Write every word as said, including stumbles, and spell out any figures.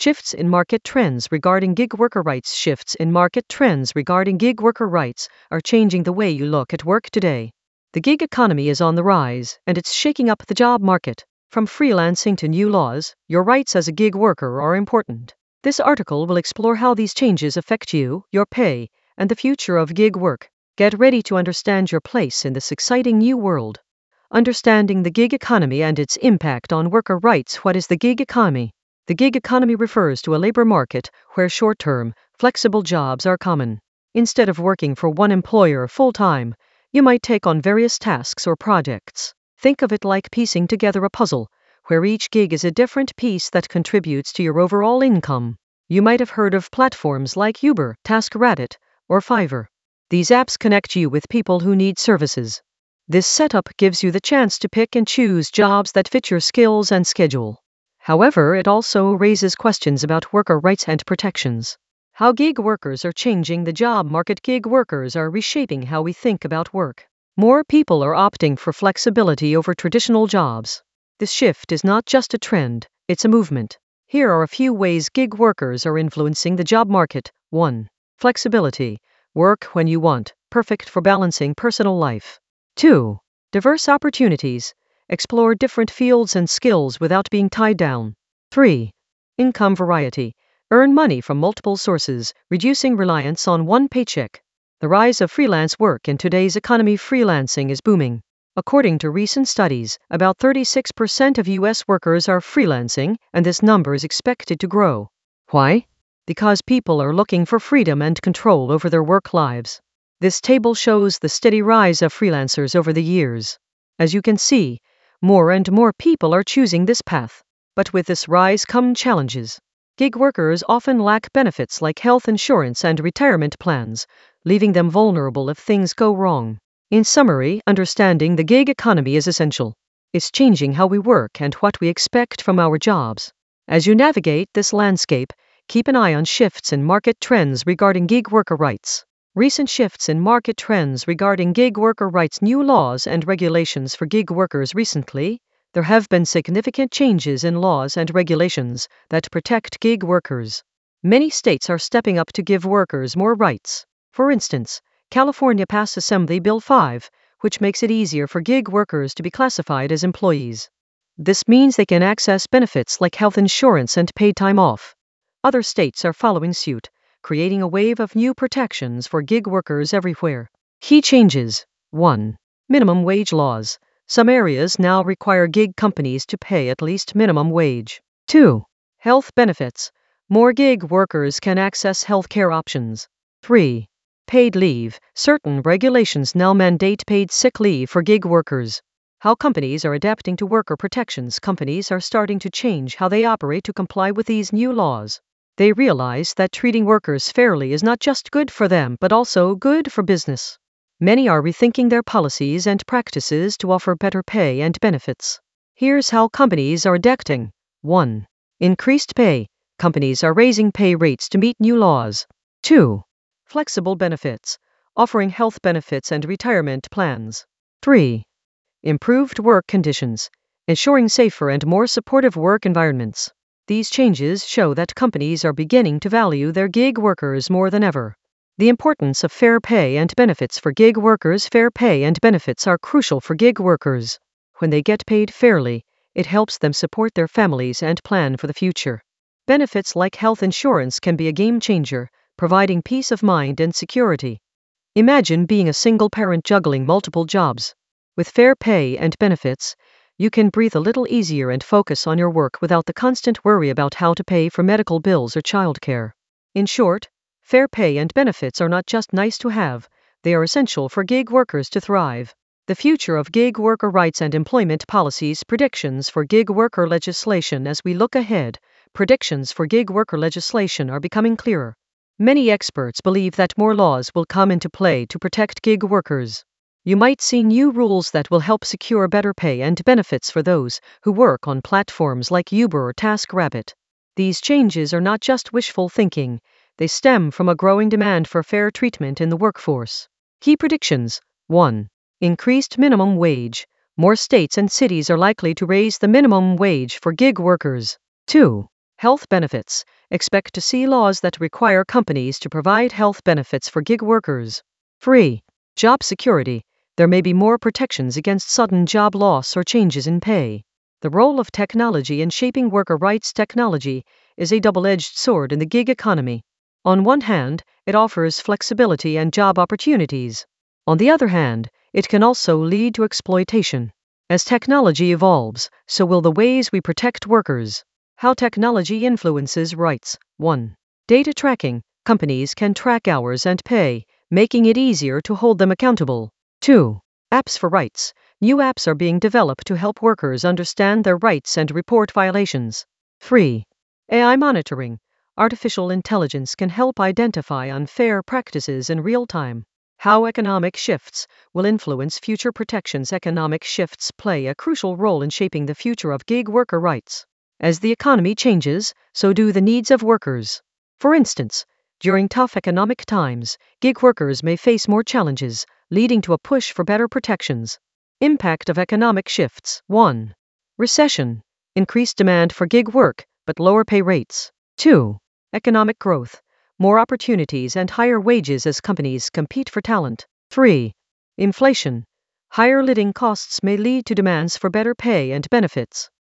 Shifts in market trends regarding gig worker rights. Shifts in market trends regarding gig worker rights are changing the way you look at work today. The gig economy is on the rise, and it's shaking up the job market. From freelancing to new laws, your rights as a gig worker are important. This article will explore how these changes affect you, your pay, and the future of gig work. Get ready to understand your place in this exciting new world. Understanding the gig economy and its impact on worker rights. What is the gig economy? The gig economy refers to a labor market where short-term, flexible jobs are common. Instead of working for one employer full-time, you might take on various tasks or projects. Think of it like piecing together a puzzle, where each gig is a different piece that contributes to your overall income. You might have heard of platforms like Uber, TaskRabbit, or Fiverr. These apps connect you with people who need services. This setup gives you the chance to pick and choose jobs that fit your skills and schedule. However, it also raises questions about worker rights and protections. How gig workers are changing the job market. Gig workers are reshaping how we think about work. More people are opting for flexibility over traditional jobs. This shift is not just a trend, it's a movement. Here are a few ways gig workers are influencing the job market. one. Flexibility. Work when you want, perfect for balancing personal life. two. Diverse opportunities. Explore different fields and skills without being tied down. three. Income variety. Earn money from multiple sources, reducing reliance on one paycheck. The rise of freelance work. In today's economy, freelancing is booming. According to recent studies, about thirty-six percent of U S workers are freelancing, and this number is expected to grow. Why? Because people are looking for freedom and control over their work lives. This table shows the steady rise of freelancers over the years. As you can see, more and more people are choosing this path. But with this rise come challenges. Gig workers often lack benefits like health insurance and retirement plans, leaving them vulnerable if things go wrong. In summary, understanding the gig economy is essential. It's changing how we work and what we expect from our jobs. As you navigate this landscape, keep an eye on shifts in market trends regarding gig worker rights. Recent shifts in market trends regarding gig worker rights. New laws and regulations for gig workers. Recently, there have been significant changes in laws and regulations that protect gig workers. Many states are stepping up to give workers more rights. For instance, California passed Assembly Bill five, which makes it easier for gig workers to be classified as employees. This means they can access benefits like health insurance and paid time off. Other states are following suit, creating a wave of new protections for gig workers everywhere. Key changes. one. Minimum wage laws. Some areas now require gig companies to pay at least minimum wage. two. Health benefits. More gig workers can access health care options. three. Paid leave. Certain regulations now mandate paid sick leave for gig workers. How companies are adapting to worker protections. Companies are starting to change how they operate to comply with these new laws. They realize that treating workers fairly is not just good for them but also good for business. Many are rethinking their policies and practices to offer better pay and benefits. Here's how companies are adapting. one. Increased pay. Companies are raising pay rates to meet new laws. two. Flexible benefits. Offering health benefits and retirement plans. three. Improved work conditions. Ensuring safer and more supportive work environments. These changes show that companies are beginning to value their gig workers more than ever. The importance of fair pay and benefits for gig workers. Fair pay and benefits are crucial for gig workers. When they get paid fairly, it helps them support their families and plan for the future. Benefits like health insurance can be a game changer, providing peace of mind and security. Imagine being a single parent juggling multiple jobs. With fair pay and benefits, you can breathe a little easier and focus on your work without the constant worry about how to pay for medical bills or childcare. In short, fair pay and benefits are not just nice to have, they are essential for gig workers to thrive. The future of gig worker rights and employment policies. Predictions for gig worker legislation. As we look ahead, predictions for gig worker legislation are becoming clearer. Many experts believe that more laws will come into play to protect gig workers. You might see new rules that will help secure better pay and benefits for those who work on platforms like Uber or TaskRabbit. These changes are not just wishful thinking, they stem from a growing demand for fair treatment in the workforce. Key predictions. one. Increased minimum wage. More states and cities are likely to raise the minimum wage for gig workers. two. Health benefits. Expect to see laws that require companies to provide health benefits for gig workers. three. Job security. There may be more protections against sudden job loss or changes in pay. The role of technology in shaping worker rights. Technology is a double-edged sword in the gig economy. On one hand, it offers flexibility and job opportunities. On the other hand, it can also lead to exploitation. As technology evolves, so will the ways we protect workers. How technology influences rights. one. Data tracking. Companies can track hours and pay, making it easier to hold them accountable. two. Apps for rights. New apps are being developed to help workers understand their rights and report violations. three. A I monitoring. Artificial intelligence can help identify unfair practices in real time. How economic shifts will influence future protections. Economic shifts play a crucial role in shaping the future of gig worker rights. As the economy changes, so do the needs of workers. For instance, during tough economic times, gig workers may face more challenges, leading to a push for better protections. Impact of economic shifts. one. Recession. Increased demand for gig work, but lower pay rates. two. Economic growth. More opportunities and higher wages as companies compete for talent. three. Inflation. Higher living costs may lead to demands for better pay and benefits.